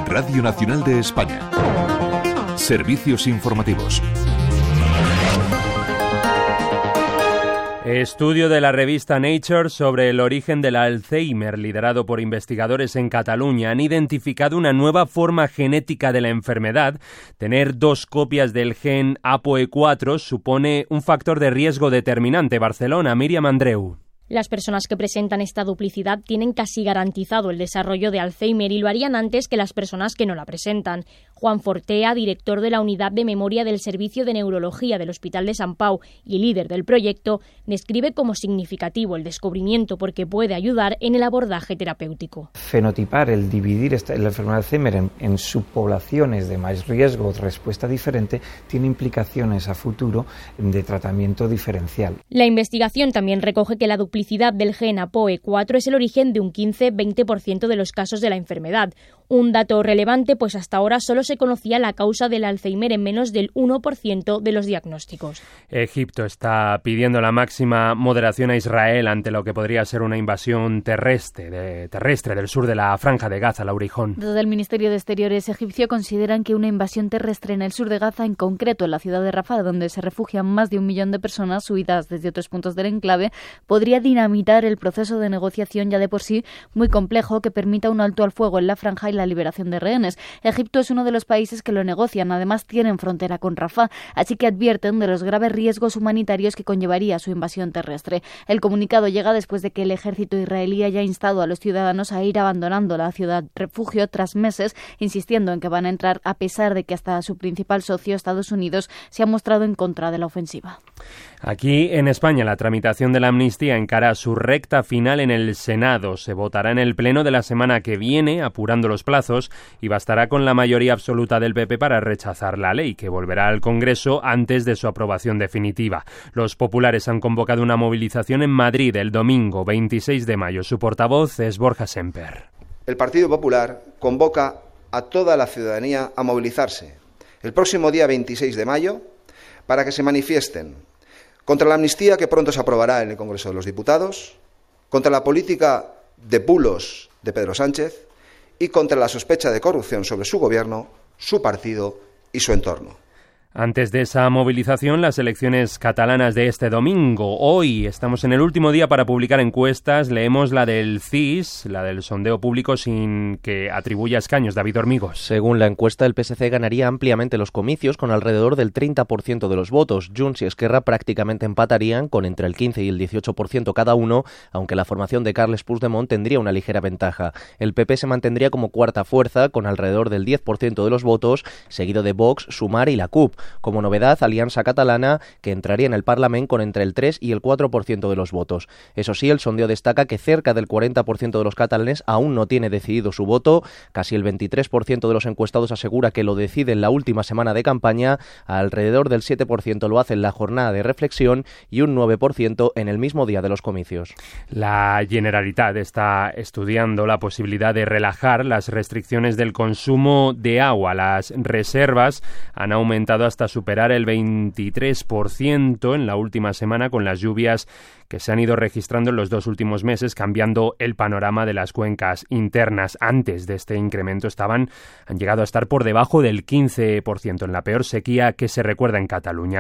Radio Nacional de España. Servicios informativos. Estudio de la revista Nature sobre el origen del Alzheimer, liderado por investigadores en Cataluña. Han identificado una nueva forma genética de la enfermedad. Tener 2 copias del gen APOE4 supone un factor de riesgo determinante. Barcelona, Míriam Andreu. Las personas que presentan esta duplicidad tienen casi garantizado el desarrollo de Alzheimer y lo harían antes que las personas que no la presentan. Juan Fortea, director de la Unidad de Memoria del Servicio de Neurología del Hospital de Sant Pau y líder del proyecto, describe como significativo el descubrimiento porque puede ayudar en el abordaje terapéutico. Fenotipar, el dividir la enfermedad de Alzheimer en subpoblaciones de más riesgo o respuesta diferente, tiene implicaciones a futuro de tratamiento diferencial. La investigación también recoge que la duplicidad del gen APOE4 es el origen de un 15-20% de los casos de la enfermedad. Un dato relevante, pues hasta ahora solo se conocía la causa del Alzheimer en menos del 1% de los diagnósticos. Egipto está pidiendo la máxima moderación a Israel ante lo que podría ser una invasión terrestre del sur de la Franja de Gaza, Laurijón. Desde el Ministerio de Exteriores egipcio consideran que una invasión terrestre en el sur de Gaza, en concreto en la ciudad de Rafah, donde se refugian más de 1 millón de personas huidas desde otros puntos del enclave, podría dinamitar el proceso de negociación ya de por sí muy complejo que permita un alto al fuego en la franja y la liberación de rehenes. Egipto es uno de los países que lo negocian, además tienen frontera con Rafah, así que advierten de los graves riesgos humanitarios que conllevaría su invasión terrestre. El comunicado llega después de que el ejército israelí haya instado a los ciudadanos a ir abandonando la ciudad refugio tras meses, insistiendo en que van a entrar a pesar de que hasta su principal socio, Estados Unidos, se ha mostrado en contra de la ofensiva. Aquí en España la tramitación de la amnistía encara su recta final en el Senado. Se votará en el pleno de la semana que viene, apurando los plazos, y bastará con la mayoría absoluta del PP para rechazar la ley, que volverá al Congreso antes de su aprobación definitiva. Los populares han convocado una movilización en Madrid el domingo 26 de mayo. Su portavoz es Borja Semper. El Partido Popular convoca a toda la ciudadanía a movilizarse el próximo día 26 de mayo para que se manifiesten contra la amnistía que pronto se aprobará en el Congreso de los Diputados, contra la política de bulos de Pedro Sánchez y contra la sospecha de corrupción sobre su gobierno, su partido y su entorno. Antes de esa movilización, las elecciones catalanas de este domingo. Hoy estamos en el último día para publicar encuestas. Leemos la del CIS, la del sondeo público sin que atribuya escaños. David Hormigos. Según la encuesta, el PSC ganaría ampliamente los comicios con alrededor del 30% de los votos. Junts y Esquerra prácticamente empatarían con entre el 15 y el 18% cada uno, aunque la formación de Carles Puigdemont tendría una ligera ventaja. El PP se mantendría como cuarta fuerza con alrededor del 10% de los votos, seguido de Vox, Sumar y la CUP. Como novedad, Alianza Catalana, que entraría en el Parlament con entre el 3 y el 4% de los votos. Eso sí, el sondeo destaca que cerca del 40% de los catalanes aún no tiene decidido su voto. Casi el 23% de los encuestados asegura que lo decide en la última semana de campaña, alrededor del 7% lo hace en la jornada de reflexión y un 9% en el mismo día de los comicios. La Generalitat está estudiando la posibilidad de relajar las restricciones del consumo de agua. Las reservas han aumentado hasta superar el 23% en la última semana con las lluvias que se han ido registrando en los 2 últimos meses, cambiando el panorama de las cuencas internas. Antes de este incremento han llegado a estar por debajo del 15%, en la peor sequía que se recuerda en Cataluña.